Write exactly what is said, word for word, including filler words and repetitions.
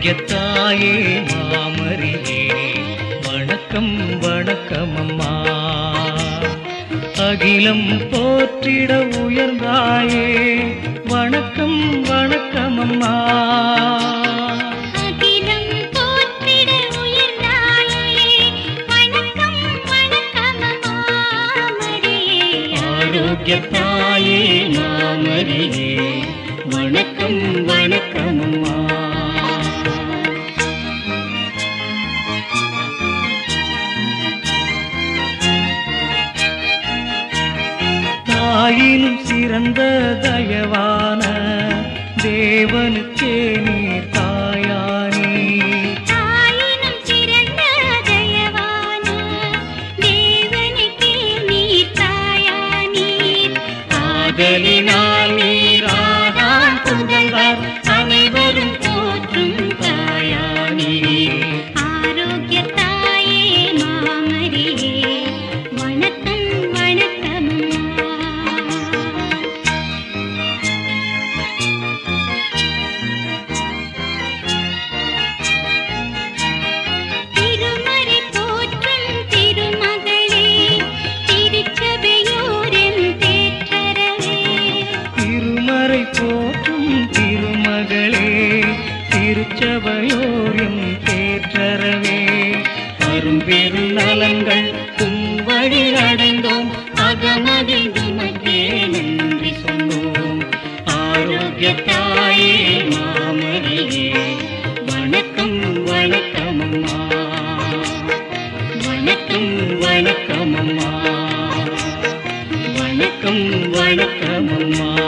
ஆரோக்கியத்தாயே மாமரியே வணக்கம் வணக்கம் அம்மா. அகிலம் போற்றிட உயர்ந்தாயே வணக்கம் வணக்கம் அம்மா. அகிலம் போற்றிட உயர்ந்தாயே வணக்கம் வணக்கம் அம்மா மரியே. ஆரோக்கியத்தாயே மாமரியே வணக்கம் வணக்கம் அம்மா. தாயினும் சிறந்த தயவான தேவனுக்கே நீர் தாயானே. தாயினும் சிறந்த தயவான தேவனுக்கே நீர் தாயானீர். ஆதலினால் நீராதான் புகழ்வார் அனைவரும் போற்றும் தாயானே. ஆரோக்கியத்தாயே மாமரியே வணக்கம் வணக்கம் அம்மா. திருமறை போற்றும் திருமகளே திருச்சபையோரின் தேற்றரவே. திருமறை போற்றும் திருமகளே திருச்சபையோரின் தேற்றரவே. அரும்பெரும் நலன்கள் தும்படி அடைந்தோம் அகமகிழ்ந்து மக்கே நன்றி சொன்னோம். ஆரோக்கியத்தாயே மாமரியே வணக்கம் வணக்கம் அம்மா. வணக்கம் வணக்கம் அம்மா. வணக்கம் வணக்கம் அம்மா.